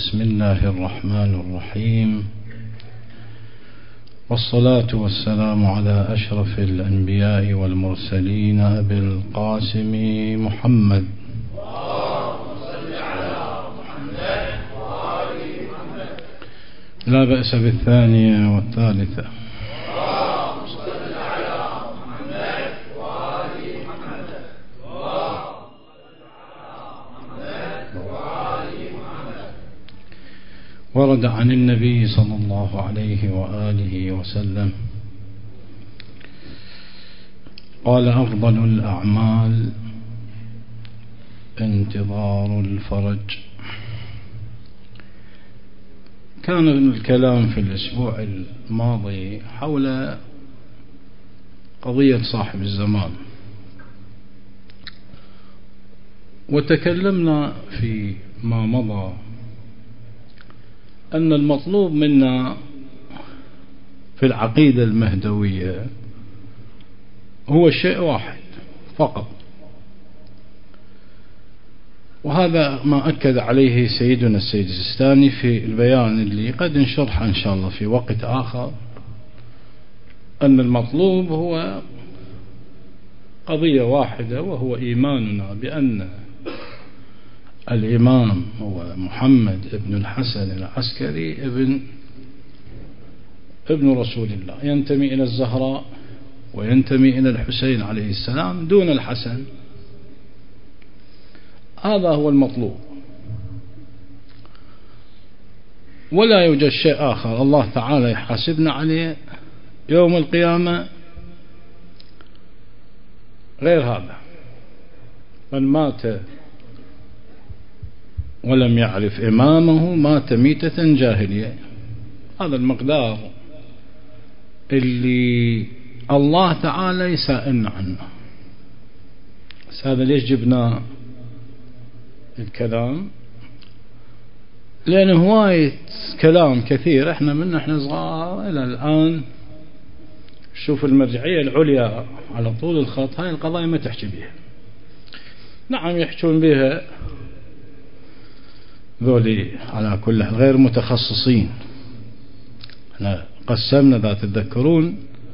بسم الله الرحمن الرحيم، والصلاة والسلام على أشرف الأنبياء والمرسلين أبي القاسم محمد لا بأس بالثانية والثالثة. ورد عن النبي صلى الله عليه وآله وسلم قال: أفضل الأعمال انتظار الفرج. كان الكلام في الأسبوع الماضي حول قضية صاحب الزمان، وتكلمنا في ما مضى أن المطلوب منا في العقيدة المهدوية هو شيء واحد فقط، وهذا ما أكد عليه سيدنا السيد السيستاني في البيان اللي قد نشرحه إن شاء الله في وقت آخر، أن المطلوب هو قضية واحدة، وهو إيماننا بأن الإمام هو محمد ابن الحسن العسكري ابن رسول الله، ينتمي إلى الزهراء وينتمي إلى الحسين عليه السلام دون الحسن. هذا هو المطلوب، ولا يوجد شيء آخر الله تعالى يحاسبنا عليه يوم القيامة غير هذا. من مات ولم يعرف إمامه مات ميتة جاهلية. هذا المقدار اللي الله تعالى يسائلنا عنه. بس هذا ليش جبنا الكلام؟ لأن هواية كلام كثير احنا من احنا صغار إلى الآن شوف المرجعية العليا على طول الخط هاي القضايا ما تحكي بها. نعم يحكون بها ذولي على كل غير متخصصين. احنا قسمنا ذا تتذكرون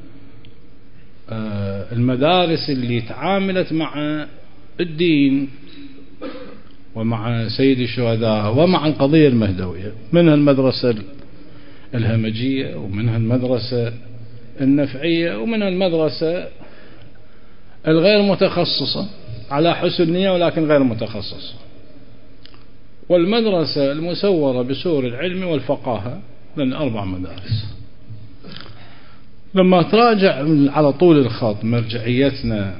المدارس اللي تعاملت مع الدين ومع سيد الشهداء ومع القضية المهدوية، منها المدرسة الهمجية ومنها المدرسة النفعية ومنها المدرسة الغير متخصصة على حسن نية ولكن غير متخصصة، والمدرسة المسورة بسور العلم والفقاهة، من 4 مدارس. لما تراجع على طول الخط مرجعيتنا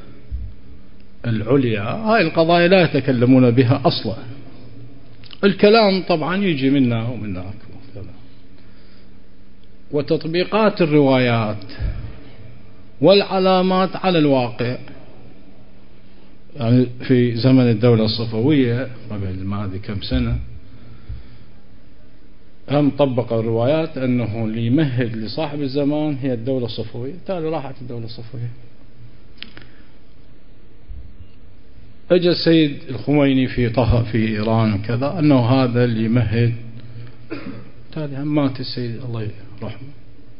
العليا هاي القضايا لا يتكلمون بها أصلا. الكلام طبعا يجي منا ومنك، وتطبيقات الروايات والعلامات على الواقع. يعني في زمن الدولة الصفوية قبل ما أدري كم سنة هم طبق الروايات أنه اللي يمهد لصاحب الزمان هي الدولة الصفوية. تالي راحت الدولة الصفوية، اجى السيد الخميني في طه في إيران وكذا أنه هذا اللي يمهد. تالي هم مات السيد الله يرحمه.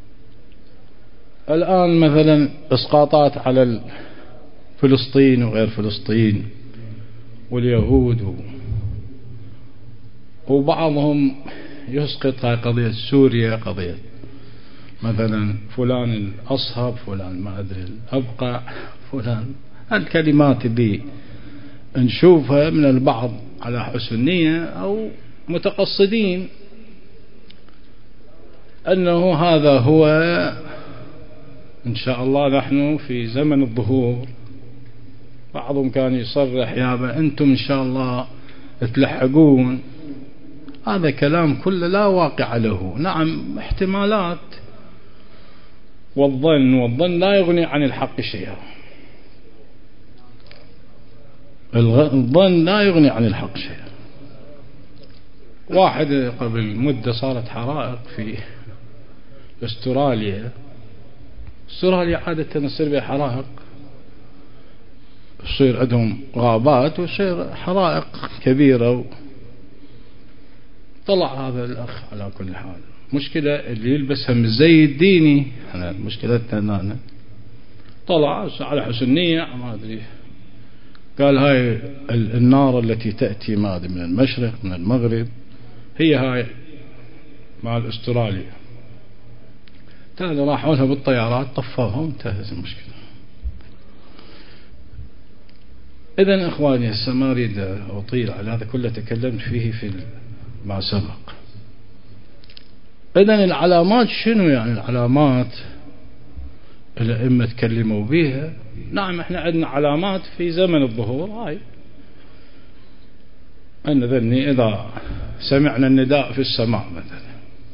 الآن مثلا إسقاطات على فلسطين وغير فلسطين واليهود وبعضهم يسقط هاي قضية سوريا، قضية مثلا فلان الأصهب، فلان ما أدري الأبقع، فلان. الكلمات اللي نشوفها من البعض على حسن نية أو متقصدين أنه هذا هو إن شاء الله نحن في زمن الظهور. بعضهم كان يصرح يابا أنتم إن شاء الله تلحقون. هذا كلام كله لا واقع له. نعم احتمالات والظن لا يغني عن الحق شيئا. الظن لا يغني عن الحق شيئا. واحد قبل مدة صارت حرائق في استراليا عادة يصير بها حرائق، يصير عندهم غابات ويصير حرائق كبيرة. طلع هذا الأخ على كل حال. مشكلة اللي يلبسها من الزي الديني، أنا مشكلتنا أنا طلع على حسن نية ما أدري، قال هاي النار التي تأتي ما أدري من المشرق من المغرب هي هاي مع أستراليا، تالي راحوا لها بالطيارات طفوهم انتهت المشكلة. إذن إخواني هسه ما أريد أطيل على هذا كله، تكلمت فيه في ما سبق. إذن العلامات شنو يعني؟ العلامات الأئمة تكلموا بيها. نعم احنا عندنا علامات في زمن الظهور، هاي أن ذني إذا سمعنا النداء في السماء مثلا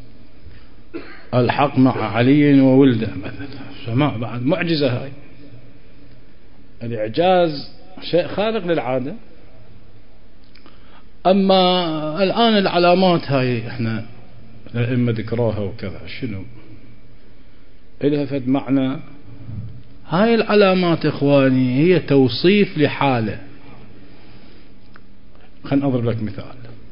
الحق مع علي وولده مثلا، سماء بعد معجزة، هاي الإعجاز شيء خارق للعادة. أما الآن العلامات هاي احنا الأئمة ذكروها وكذا، شنو إلها فد معنى؟ هاي العلامات إخواني هي توصيف لحالة. خلنا أضرب لك مثال.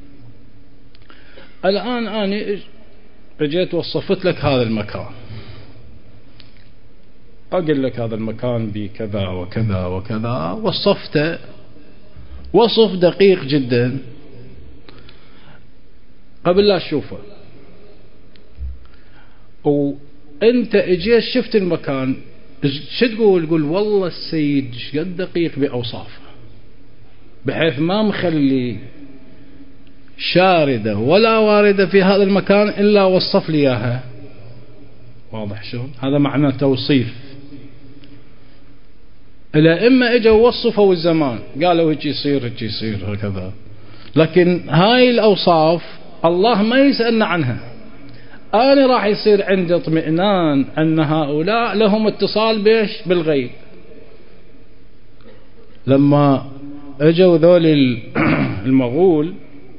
الآن أنا اجيت وصفت لك هذا المكان، أقول لك هذا المكان بكذا وكذا وكذا، وصفته وصف دقيق جدا قبل لا تشوفه، وانت اجيت شفت المكان، شو تقول؟ قول والله السيد قد دقيق بأوصافه بحيث ما مخلي شاردة ولا واردة في هذا المكان إلا وصف لي إياها. واضح شلون؟ هذا معنى توصيف. الأئمة اجوا وصفوا الزمان، قالوا هيك يصير هيك يصير هكذا، لكن هاي الأوصاف الله ما يسألنا عنها. أنا راح يصير عندي اطمئنان أن هؤلاء لهم اتصال بيش بالغيب. لما اجوا ذول المغول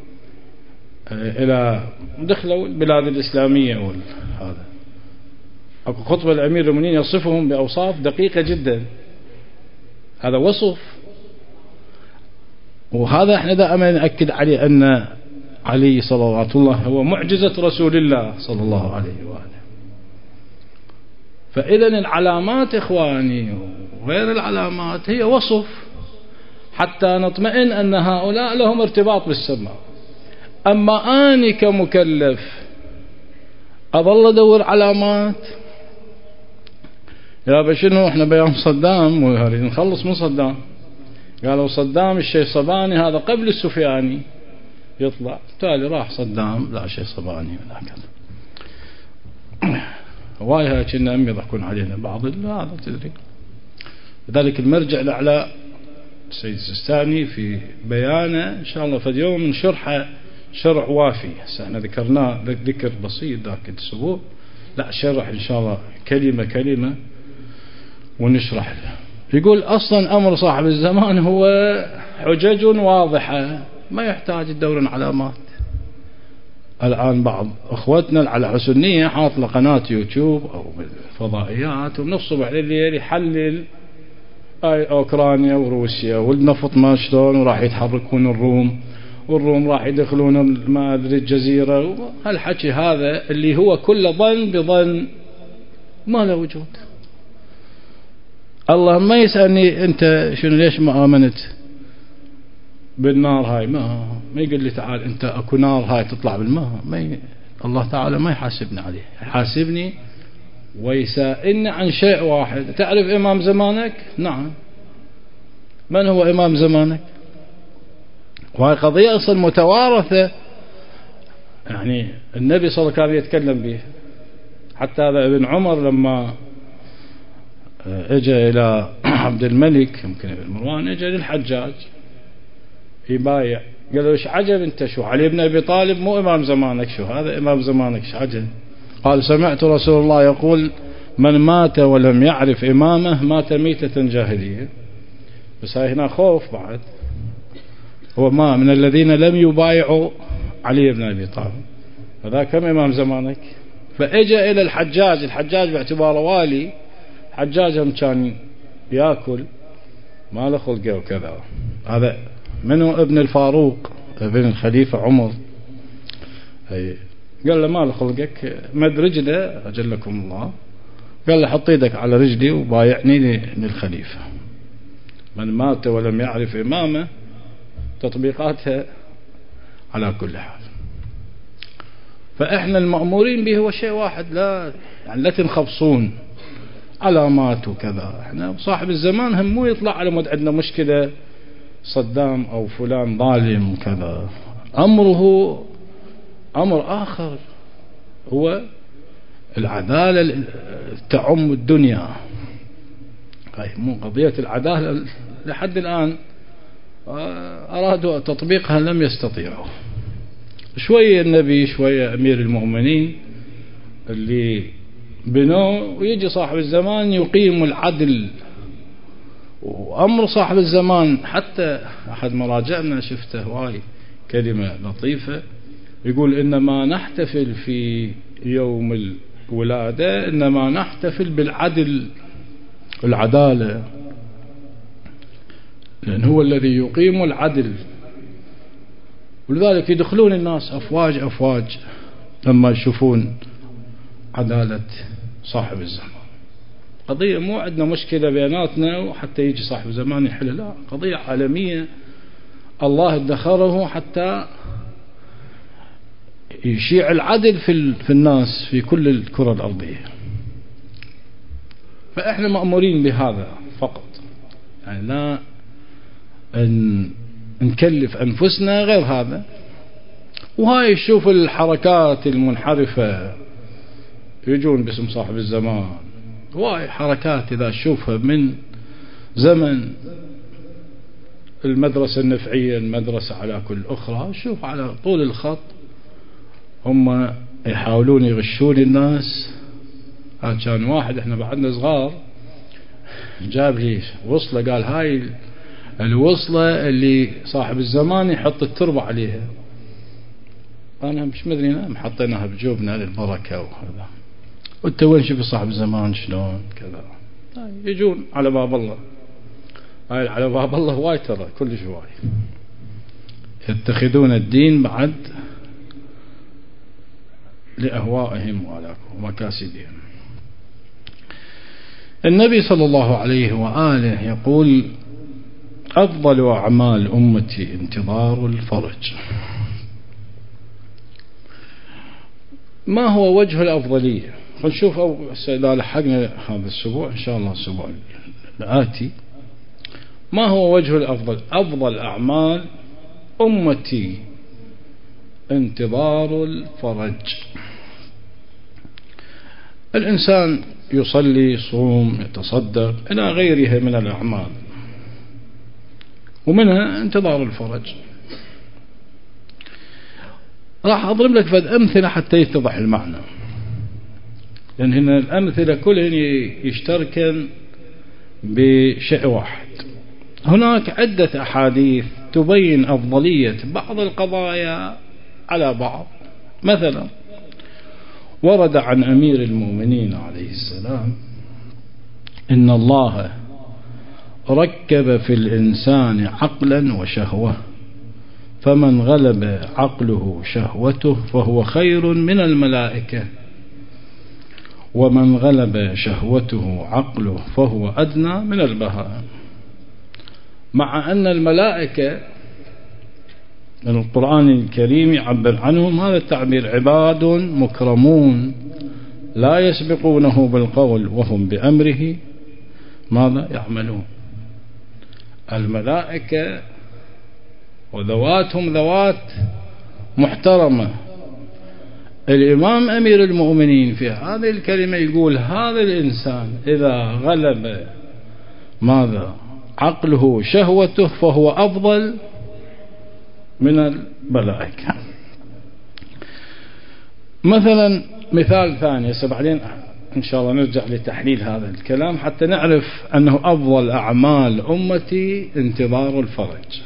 إلى دخلوا البلاد الإسلامية هذا أكو خطبة الأمير المؤمنين يصفهم بأوصاف دقيقة جدا، هذا وصف. وهذا احنا دائما نأكد عليه أن علي صلوات الله هو معجزة رسول الله صلى الله عليه وآله. فإذا العلامات إخواني وغير العلامات هي وصف حتى نطمئن أن هؤلاء لهم ارتباط بالسماء. أما أني كمكلف أظل أدور علامات، يا بشنو احنا بيوم صدام ونخلص من صدام، قالوا صدام الشيء صباني هذا قبل السفياني يطلع، تالي راح صدام لا شيء صباني ولا كذا. هواي هاي كنا أمي يضحكون علينا بعض هذا تدري. لذلك المرجع الأعلى السيد السيستاني في بيانه إن شاء الله في اليوم نشرحه شرح وافي. احنا ذكرناه ذكر بسيط ذاك الأسبوع، لا شرح إن شاء الله كلمة كلمة ونشرح له. يقول أصلا أمر صاحب الزمان هو حجج واضحة ما يحتاج تدور علامات. الآن بعض أخوتنا على حسن نية حاط له قناة يوتيوب أو فضائيات وبنصب على الليل يحلل أوكرانيا وروسيا والنفط ما شلون وراح يتحركون والروم راح يدخلون ما أدري الجزيرة، هالحكي هذا اللي هو كله ظن بظن ما له وجود. الله ما يسألني أنت شنو ليش ما آمنت بالنار هاي، ما يقول لي تعال أنت أكو نار هاي تطلع بالماء، الله تعالى ما يحاسبني عليه، يحاسبني ويسائلني عن شيء واحد. تعرف إمام زمانك؟ نعم. من هو إمام زمانك؟ وهي قضية أصلا متوارثة، يعني النبي صلى الله عليه وسلم يتكلم به. حتى هذا ابن عمر لما اجى إلى عبد الملك يمكن ابن مروان، اجى للحجاج يبايع، قال له ايش عجب انت، شو علي بن ابي طالب مو امام زمانك، شو هذا امام زمانك ايش عجب؟ قال سمعت رسول الله يقول من مات ولم يعرف امامه مات ميتة جاهلية. بس هاي هنا خوف بعد، هو ما من الذين لم يبايعوا علي بن ابي طالب، هذا كم امام زمانك. فاجى الى الحجاج باعتباره والي، حجاجهم كان ياكل ما له خلقه وكذا. هذا منه ابن الفاروق ابن الخليفة عمر، قال له ما خلقك مد رجله أجلكم الله، قال له حط يدك على رجلي وبايعني للخليفة. من مات ولم يعرف إمامه تطبيقاتها على كل حال. فإحنا المأمورين به هو شيء واحد، لا تنخبصون علامات وكذا. إحنا صاحب الزمان هم مو يطلع على مود عندنا مشكلة صدام أو فلان ظالم وكذا، أمره أمر آخر، هو العدالة تعم الدنيا. هاي مو قضية العدالة لحد الآن أرادوا تطبيقها لم يستطيعوا. شوية النبي شوية أمير المؤمنين اللي بنوه، ويجي صاحب الزمان يقيم العدل. وأمر صاحب الزمان حتى أحد مراجعنا شفته هواي كلمة لطيفة يقول إنما نحتفل في يوم الولادة إنما نحتفل بالعدل العدالة، لأن هو الذي يقيم العدل. ولذلك يدخلون الناس أفواج أفواج لما يشوفون عدالة صاحب الزمان. قضية مو عندنا مشكلة بيناتنا وحتى يجي صاحب الزمان يحل، لا، قضية عالمية الله ادخره حتى يشيع العدل في الناس في كل الكرة الأرضية. فإحنا مأمورين بهذا فقط، يعني لا نكلف أنفسنا غير هذا. وهاي يشوف الحركات المنحرفة يجون باسم صاحب الزمان، هواي حركات إذا تشوفها من زمن المدرسة النفعية، المدرسة على كل أخرى، شوف على طول الخط هم يحاولون يغشون الناس. كان واحد احنا بعدنا صغار جاب لي وصلة، قال هاي الوصلة اللي صاحب الزمان يحط التربة عليها. أنا مش مدري نعم حطيناها بجوبنا للبركة وهذا. وانت وين شوف صاحب الزمان شلون كذا. يجون على باب الله، هاي على باب الله واي ترى كل شوي يتخذون الدين بعد لأهوائهم ومكاسبهم. النبي صلى الله عليه وآله يقول أفضل أعمال أمتي انتظار الفرج. ما هو وجه الأفضلية؟ فنشوف إذا لحقنا هذا الأسبوع إن شاء الله الأسبوع الآتي ما هو وجه الأفضل. أفضل أعمال أمتي انتظار الفرج. الإنسان يصلي يصوم يتصدق إلى غيرها من الأعمال، ومنها انتظار الفرج. راح أضرب لك فد أمثلة حتى يتضح المعنى، لأن هنا الأمثلة كلهن يشتركن بشيء واحد. هناك عدة أحاديث تبين أفضلية بعض القضايا على بعض. مثلا ورد عن أمير المؤمنين عليه السلام إن الله ركب في الإنسان عقلا وشهوة، فمن غلب عقله شهوته فهو خير من الملائكة، ومن غلب شهوته عقله فهو أدنى من البهائم. مع أن الملائكة من القرآن الكريم يعبر عنهم هذا التعبير عباد مكرمون لا يسبقونه بالقول وهم بأمره ماذا يعملون. الملائكة وذواتهم ذوات محترمة. الإمام أمير المؤمنين في هذه الكلمة يقول هذا الإنسان إذا غلب ماذا عقله شهوته فهو أفضل من الملائكة. مثلا مثال ثاني بعدين إن شاء الله نرجع لتحليل هذا الكلام حتى نعرف أنه أفضل أعمال أمتي انتظار الفرج.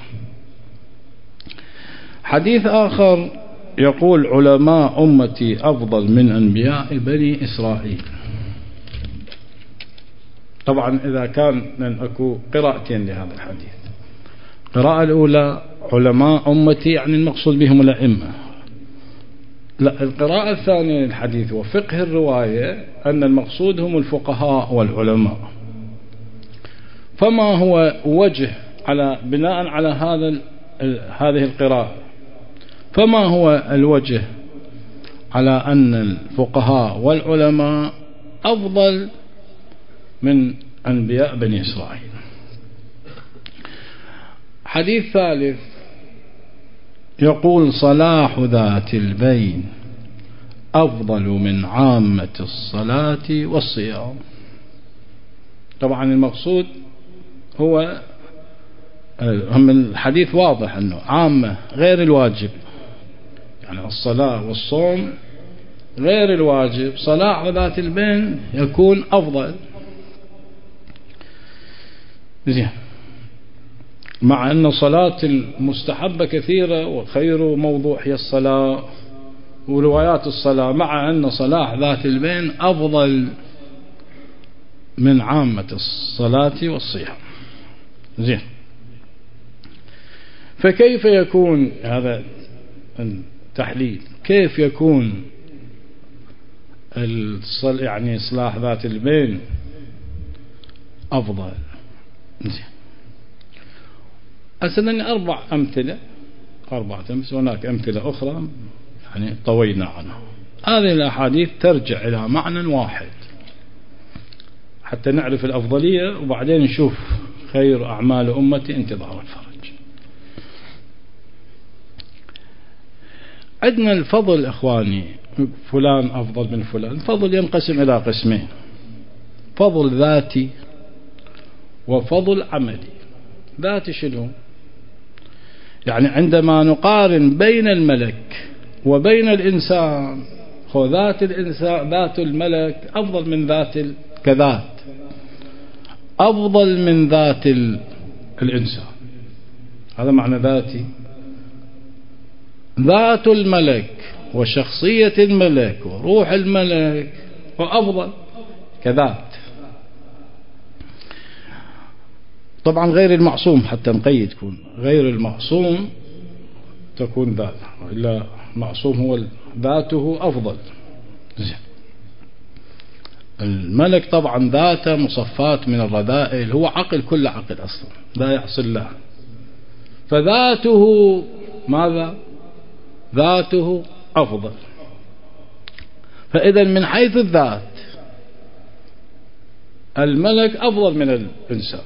حديث آخر يقول علماء أمتي أفضل من أنبياء بني إسرائيل. طبعا إذا كان أكو قراءتين لهذا الحديث. القراءة الأولى علماء أمتي يعني المقصود بهم الأئمة، لا، القراءة الثانية للحديث وفقه الرواية أن المقصود هم الفقهاء والعلماء. فما هو وجه على بناء على هذه القراءة، فما هو الوجه على أن الفقهاء والعلماء أفضل من أنبياء بني إسرائيل؟ حديث ثالث يقول صلاح ذات البين أفضل من عامة الصلاة والصيام. طبعا المقصود هو الحديث واضح أنه عامة غير الواجب، يعني الصلاة والصوم غير الواجب، صلاح ذات البين يكون أفضل. زين، مع أن صلاة المستحبة كثيرة وخير موضوع هي الصلاة وروايات الصلاة، مع أن صلاح ذات البين أفضل من عامة الصلاة والصيام. زين، فكيف يكون هذا التحليل؟ كيف يكون يعني إصلاح ذات البين أفضل؟ زين، أسألني 4 أمثلة، هناك أمثلة أخرى يعني طوينا عنها. هذه الأحاديث ترجع إلى معنى واحد حتى نعرف الأفضلية، وبعدين نشوف خير أعمال أمتي انتظار الفرج. عندنا الفضل إخواني، فلان أفضل من فلان. الفضل ينقسم إلى قسمين: فضل ذاتي وفضل عملي. ذاتي شنو؟ يعني عندما نقارن بين الملك وبين الإنسان، ذات الإنسان ذات الملك أفضل من ذات كذات، أفضل من ذات الإنسان. هذا معنى ذاتي. ذات الملك وشخصية الملك وروح الملك وأفضل كذات. طبعا غير المعصوم حتى نقيد، يكون غير المعصوم تكون ذات، إلا معصوم هو ذاته أفضل. زين، الملك طبعا ذاته مصفات من الرذائل، هو عقل، كل عقل أصلا لا يعصي الله، فذاته ماذا؟ ذاته أفضل. فإذا من حيث الذات الملك أفضل من الإنسان.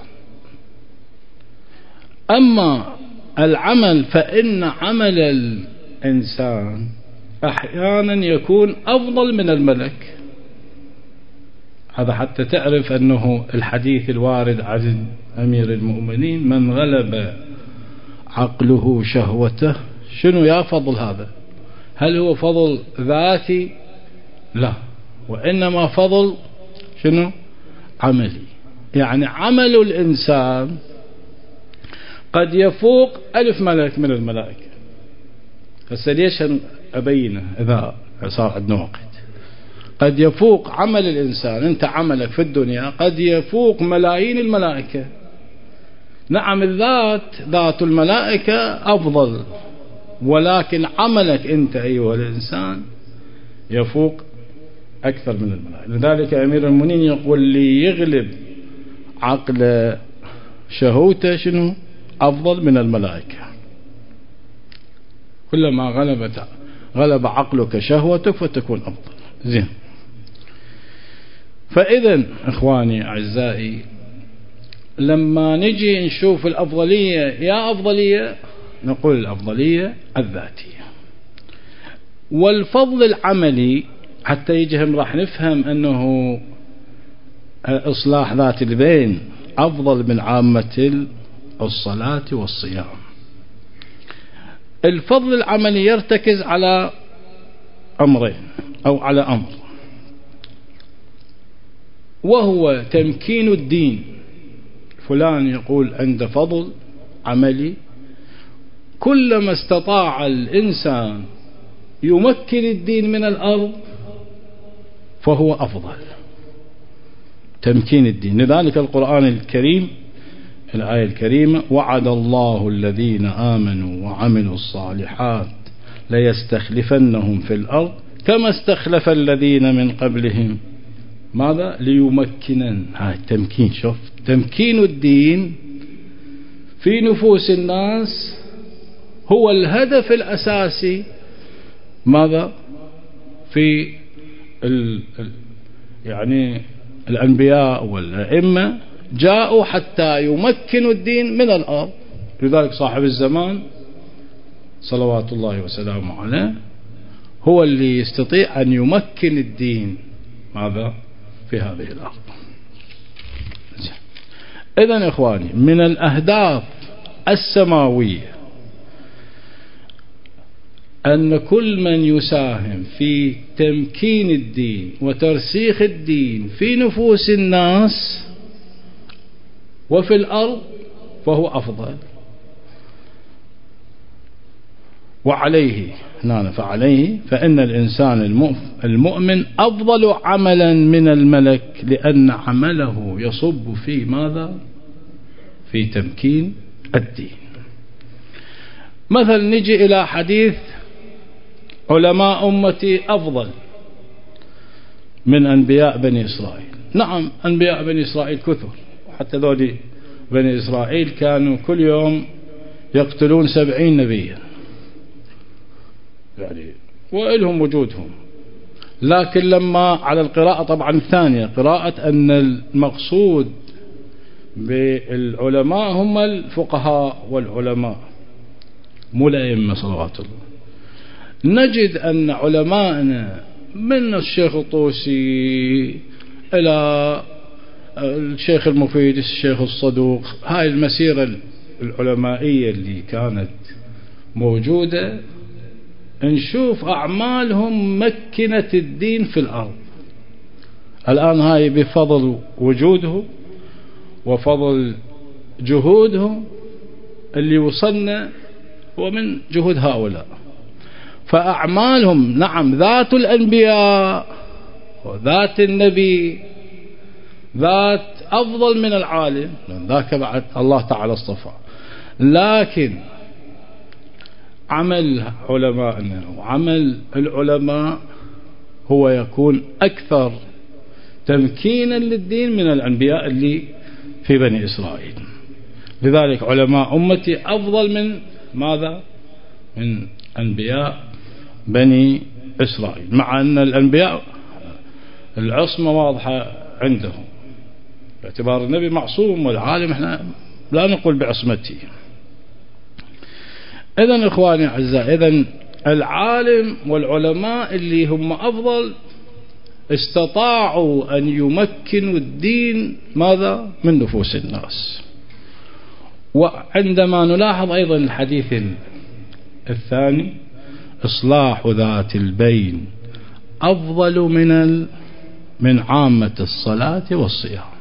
أما العمل فإن عمل الإنسان أحيانا يكون أفضل من الملك. هذا حتى تعرف أنه الحديث الوارد عن أمير المؤمنين: من غلب عقله شهوته. شنو يا فضل هذا؟ هل هو فضل ذاتي؟ لا، وإنما فضل شنو؟ عملي. يعني عمل الإنسان قد يفوق 1000 ملك من الملائكة. هسه ليش أبينه إذا صار عندنا وقت؟ قد يفوق عمل الإنسان، أنت عملك في الدنيا قد يفوق ملايين الملائكة. نعم، ذات الملائكة أفضل، ولكن عملك أنت أيها الإنسان يفوق أكثر من الملائكة. لذلك أمير المؤمنين يقول: لي يغلب عقل شهوته شنو؟ أفضل من الملائكة. كلما غلب عقلك شهوتك فتكون أفضل. زين، فإذا إخواني أعزائي، لما نجي نشوف الأفضلية، يا أفضلية، نقول الأفضلية الذاتية. والفضل العملي حتى يجهم راح نفهم أنه إصلاح ذات البين أفضل من عامة الصلاة والصيام. الفضل العملي يرتكز على أمرين أو على أمر، وهو تمكين الدين. فلان يقول عنده فضل عملي، كلما استطاع الإنسان يمكن الدين من الأرض فهو أفضل. تمكين الدين. لذلك القرآن الكريم الآية الكريمة: وعد الله الذين آمنوا وعملوا الصالحات ليستخلفنهم في الأرض كما استخلف الذين من قبلهم. ماذا؟ ليمكنن. هاي التمكين، شوف تمكين الدين في نفوس الناس هو الهدف الأساسي. ماذا؟ في يعني الأنبياء والأئمة جاءوا حتى يمكنوا الدين من الأرض. لذلك صاحب الزمان صلوات الله وسلامه عليه هو اللي يستطيع أن يمكن الدين ماذا؟ في هذه الأرض. إذن إخواني، من الأهداف السماوية أن كل من يساهم في تمكين الدين وترسيخ الدين في نفوس الناس وفي الأرض فهو أفضل. وعليه فعليه فإن الإنسان المؤمن أفضل عملا من الملك، لأن عمله يصب في ماذا؟ في تمكين الدين. مثلا نجي إلى حديث علماء أمتي أفضل من أنبياء بني إسرائيل. نعم أنبياء بني إسرائيل كثر، حتى ذولي بني إسرائيل كانوا كل يوم يقتلون 70 نبيا يعني، وإلهم وجودهم. لكن لما على القراءة طبعا الثانية، قراءة أن المقصود بالعلماء هم الفقهاء والعلماء مو الأئمة صلوات الله، نجد أن علماءنا من الشيخ الطوسي إلى الشيخ المفيد، الشيخ الصدوق، هاي المسيرة العلمائية اللي كانت موجودة، نشوف أعمالهم مكنت الدين في الأرض. الآن هاي بفضل وجودهم وفضل جهودهم اللي وصلنا ومن جهود هؤلاء. فأعمالهم نعم ذات الأنبياء وذات النبي ذات أفضل من العالم، ذاك بعد الله تعالى اصطفى، لكن عمل علمائنا وعمل العلماء هو يكون أكثر تمكينا للدين من الأنبياء اللي في بني إسرائيل. لذلك علماء أمتي أفضل من ماذا؟ من أنبياء بني إسرائيل، مع أن الأنبياء العصمة واضحة عندهم باعتبار النبي معصوم والعالم احنا لا نقول بعصمته. إذن إخواني أعزائي، إذن العالم والعلماء اللي هم أفضل استطاعوا أن يمكنوا الدين ماذا؟ من نفوس الناس. وعندما نلاحظ أيضا الحديث الثاني، إصلاح ذات البين أفضل من عامة الصلاة والصيام.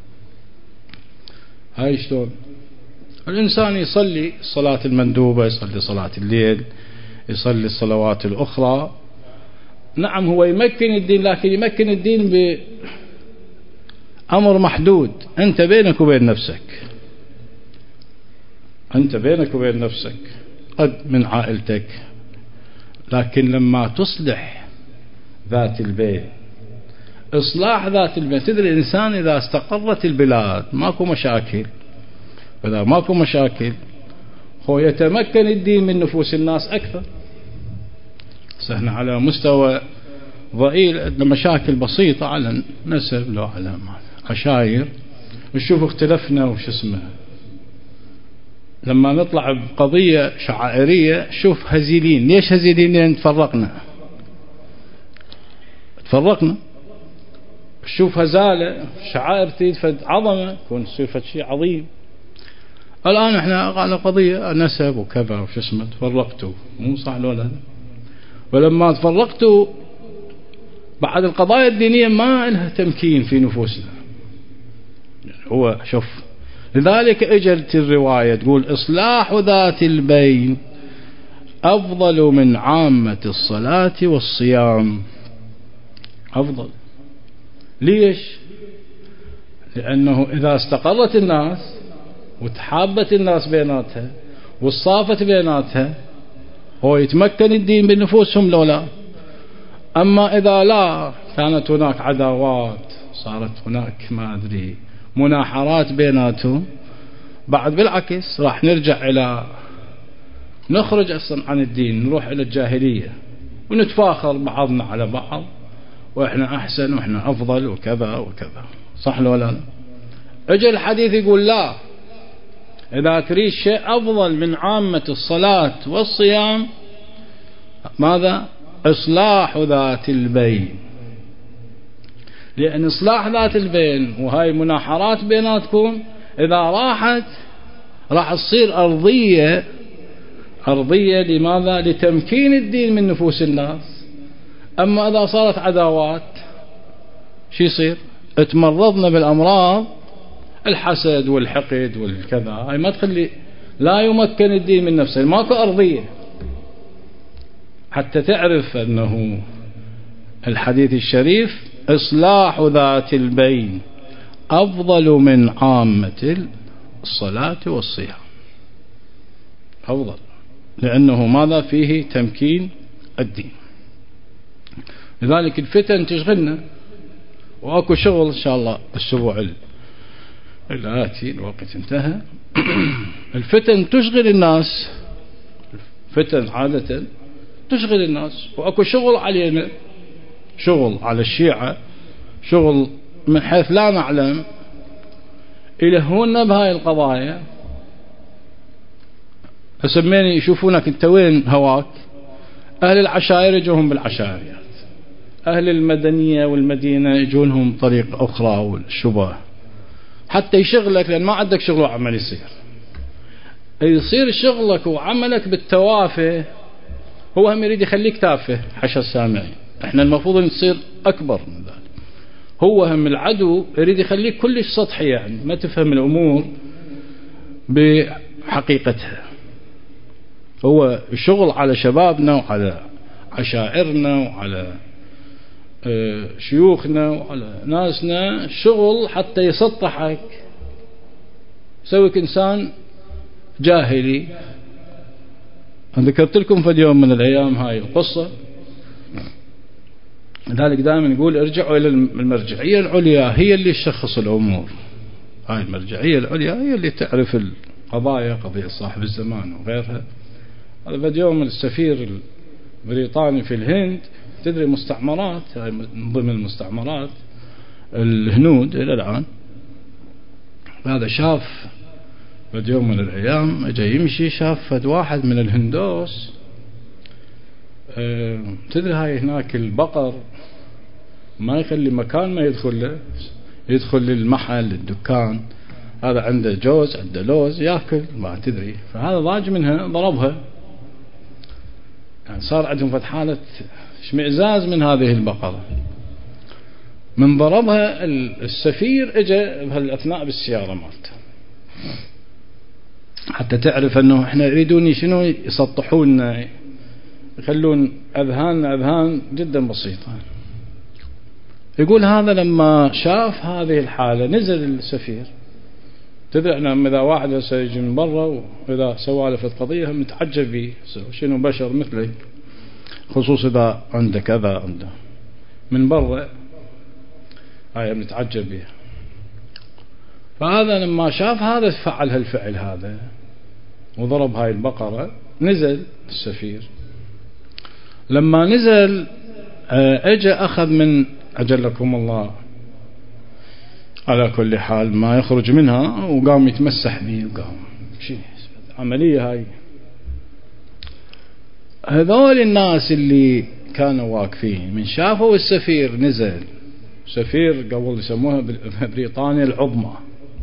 هاي شلون؟ الإنسان يصلي الصلاة المندوبة، يصلي صلاة الليل، يصلي الصلوات الأخرى، نعم هو يمكن الدين، لكن يمكن الدين بأمر محدود. أنت بينك وبين نفسك، أنت بينك وبين نفسك قد من عائلتك. لكن لما تصلح ذات البين، إصلاح ذات البين، تدري الإنسان إذا استقرت البلاد ماكو مشاكل، إذا ماكو مشاكل هو يتمكن الدين من نفوس الناس أكثر. سهنا على مستوى ضئيل مشاكل بسيطة على نسب لو على عشاير، نشوف اختلفنا وش اسمه، لما نطلع بقضية شعائرية شوف هزيلين. ليش هزيلين؟ لأن تفرقنا. شوف هزالة شعائر تريد فد عظمة يكون يصير فد شيء عظيم. الآن احنا على قضية نسب وكذا وش اسمه، تفرقتوا مو صح ولا؟ ولما تفرقتوا بعد القضايا الدينية ما لها تمكين في نفوسنا. هو شوف، لذلك اجت الرواية تقول إصلاح ذات البين أفضل من عامة الصلاة والصيام. أفضل. ليش؟ لأنه إذا استقرت الناس وتحابت الناس بيناتها والصافت بيناتها، هو يتمكن الدين بنفوسهم لو لا. أما إذا لا كانت هناك عداوات، صارت هناك ما أدري مناحرات بيناتهم، بعد بالعكس راح نرجع إلى نخرج أصلا عن الدين، نروح إلى الجاهلية ونتفاخر بعضنا على بعض وإحنا أحسن وإحنا أفضل وكذا وكذا. صح ولا لا؟ أجل الحديث يقول لا، إذا تريد شيء أفضل من عامة الصلاة والصيام ماذا؟ إصلاح ذات البين. لأن إصلاح ذات البين وهاي مناحرات بيناتكم إذا راحت راح تصير أرضية لماذا؟ لتمكين الدين من نفوس الناس. أما إذا صارت عداوات شو يصير؟ اتمرضنا بالأمراض، الحسد والحقد والكذا، هاي ما تخلي لا يمكن الدين من نفسه، ماكو أرضية. حتى تعرف أنه الحديث الشريف إصلاح ذات البين أفضل من عامة الصلاة والصيام، أفضل، لأنه ماذا؟ فيه تمكين الدين. لذلك الفتن تشغلنا، وأكو شغل إن شاء الله الأسبوع الآتي، الوقت انتهى. الفتن تشغل الناس، الفتن عادة تشغل الناس، وأكو شغل علينا، شغل على الشيعة، شغل من حيث لا نعلم يلهونا بهاي القضايا. فسميني يشوفونك انت وين هواك. أهل العشائر يجوهم بالعشائريات، أهل المدنية والمدينة يجونهم طريق أخرى والشبه، حتى يشغلك، لأن ما عندك شغل وعمل يصير شغلك وعملك بالتوافه. هو هم يريد يخليك تافه حشا السامعين، احنا المفروض نصير أكبر من ذلك. هو هم العدو يريد يخليك كلش سطحي، يعني ما تفهم الأمور بحقيقتها. هو الشغل على شبابنا وعلى عشائرنا وعلى شيوخنا وعلى ناسنا، شغل حتى يسطحك، يسويك إنسان جاهلي. ذكرت لكم في اليوم من الأيام هاي القصة. لذلك دائما يقول ارجعوا إلى المرجعية العليا، هي اللي تشخص الأمور. هاي المرجعية العليا هي اللي تعرف القضايا، قضية صاحب الزمان وغيرها. هذا في اليوم السفير البريطاني في الهند، تدري مستعمرات، هاي من ضمن المستعمرات الهنود إلى الآن. هذا شاف في يوم من الأيام اجى يمشي، شاف فد واحد من الهندوس، تدري هاي هناك البقر ما يخلي مكان ما يدخل له، يدخل للمحل الدكان، هذا عنده جوز عنده لوز ياكل ما تدري. فهذا ضاج منها ضربها، يعني صار عندهم فد حالة اشمئزاز من هذه البقرة. من ضربها السفير اجى بهالأثناء بالسيارة مالته، حتى تعرف أنه إحنا يريدون شنو يسطحوننا، يخلون أذهان جدا بسيطة. يقول هذا لما شاف هذه الحالة نزل السفير. تدري أن إذا واحد سيجي من برا وإذا سوالف قضية هم متعجب به، شنو بشر مثلك، خصوصا إذا عنده كذا عنده من برا، هاي متعجب به. فهذا لما شاف هذا فعل هالفعل هذا وضرب هاي البقرة، نزل السفير. لما نزل اجى اخذ من اجلكم الله على كل حال ما يخرج منها، وقام يتمسح به، وقام شيء عملية هاي. هذول الناس اللي كانوا واقفين من شافوا السفير نزل، سفير قبل يسموها بريطانيا العظمى،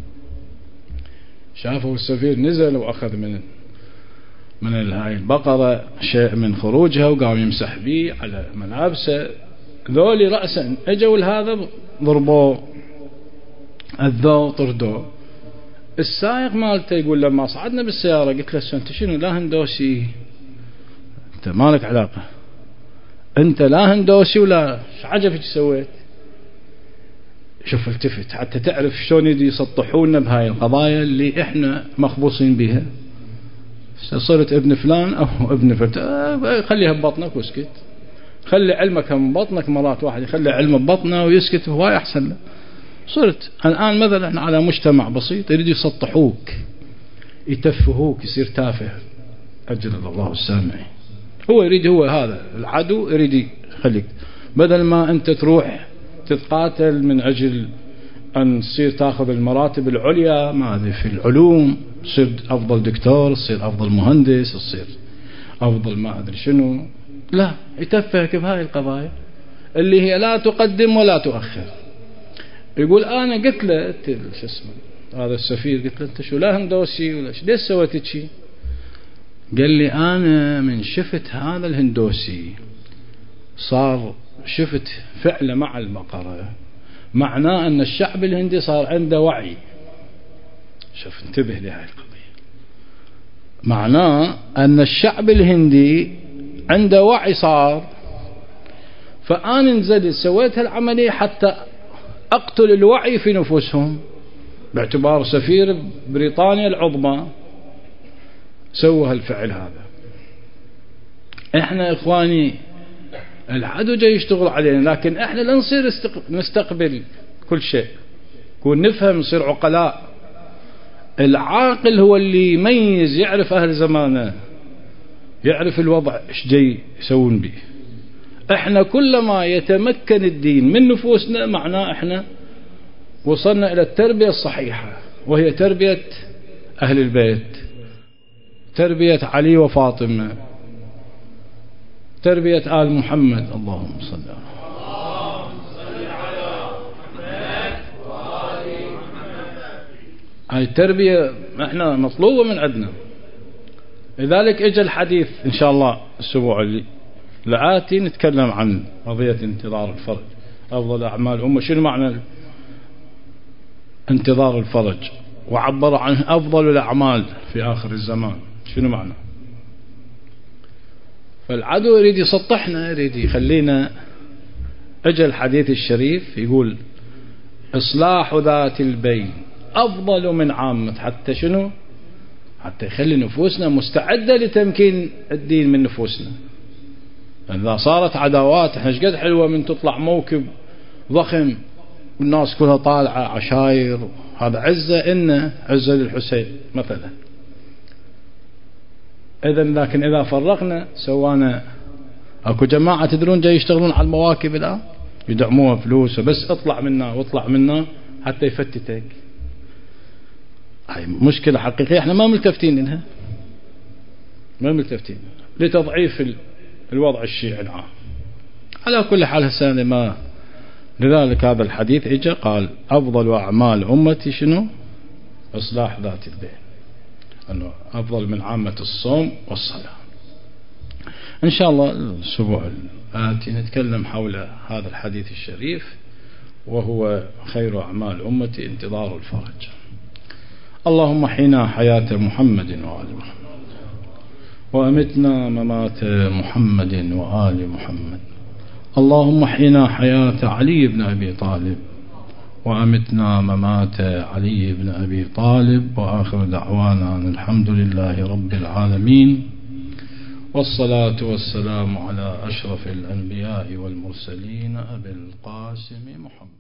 شافوا السفير نزل واخذ من هاي البقرة شيء من خروجها، وقام يمسح به على ملابسه. ذولي رأسا اجوا لهذا ضربوه، اذوه طردوه. السائق مالته يقول لما صعدنا بالسيارة قلت له انت شنو لا هندوسي، انت مالك علاقة، انت لا هندوسي ولا عجبك سويت. شوف التفت حتى تعرف شلون يسطحونا بهاي القضايا اللي احنا مخبوصين بها. صرت ابن فلان أو ابن فلان، خليها ببطنك واسكت. خلي علمك من بطنك، مرات واحد يخلي علمه ببطنه ويسكت هواي أحسن له. صرت الآن مثلا على مجتمع بسيط يريد يسطحوك يتفهوك، يصير تافه، أجل الله السامعين. هو يريد، هو هذا العدو يريد يخليك بدل ما أنت تروح تتقاتل من أجل أن تصير تأخذ المراتب العليا ما أدري في العلوم، تصير أفضل دكتور، تصير أفضل مهندس، تصير أفضل ما أدري شنو، لا، يتفهك بهاي القضايا اللي هي لا تقدم ولا تؤخر. يقول أنا قلت له شو اسمه هذا السفير، قلت له أنت شو لا هندوسي ولا شو، ليش سويت شيء؟ قال لي أنا من شفت هذا الهندوسي صار شفت فعله مع البقرة، معناه أن الشعب الهندي صار عنده وعي. شوف انتبه لهذه القضية، معناه أن الشعب الهندي عنده وعي صار، فأنا نزلت سويت هالعملية حتى أقتل الوعي في نفوسهم، باعتبار سفير بريطانيا العظمى سوى هالفعل هذا. احنا اخواني العدو جاي يشتغل علينا، لكن احنا لا نصير نستقبل كل شيء، نكون نفهم، نصير عقلاء. العاقل هو اللي يميز، يعرف اهل زمانه، يعرف الوضع ايش جاي يسوون به. احنا كلما يتمكن الدين من نفوسنا معناه احنا وصلنا الى التربية الصحيحة، وهي تربية اهل البيت، تربية علي وفاطمة، تربية آل محمد. اللهم صل على محمد. هاي التربية احنا مطلوبة من عندنا. لذلك اجى الحديث ان شاء الله الاسبوع اللي الآتي نتكلم عن قضية انتظار الفرج، افضل اعمال الامة. شنو معنى انتظار الفرج؟ وعبر عنه افضل الاعمال في اخر الزمان، شنو معنى؟ فالعدو يريد يسطحنا، يريد يخلينا. اجى الحديث الشريف يقول اصلاح ذات البين افضل من عامة، حتى شنو؟ حتى يخلي نفوسنا مستعدة لتمكين الدين من نفوسنا. إذا صارت عداوات، احنا شقد حلوة من تطلع موكب ضخم والناس كلها طالعة عشاير، هذا عزة، إنه عزة للحسين مثلا. إذن لكن إذا فرقنا سوانا، أكو جماعة تدرون جاي يشتغلون على المواكب الآن، يدعموها فلوس، بس اطلع منا واطلع منا حتى يفتتك. هاي مشكلة حقيقية احنا ما ملتفتين لها، ما ملتفتين لتضعيف الوضع الشيعي العام. على كل حال هسه ما، لذلك هذا الحديث اجى قال أفضل أعمال أمتي شنو؟ إصلاح ذات البين، أنه أفضل من عامة الصوم والصلاة. إن شاء الله الأسبوع الآتي نتكلم حول هذا الحديث الشريف، وهو خير أعمال أمتي انتظار الفرج. اللهم حينا حياة محمد وآل محمد، وأمتنا ممات محمد وآل محمد. اللهم حينا حياة علي بن أبي طالب، وأمتنا ممات علي بن أبي طالب. وآخر دعوانا أن الحمد لله رب العالمين، والصلاة والسلام على أشرف الأنبياء والمرسلين أبي القاسم محمد.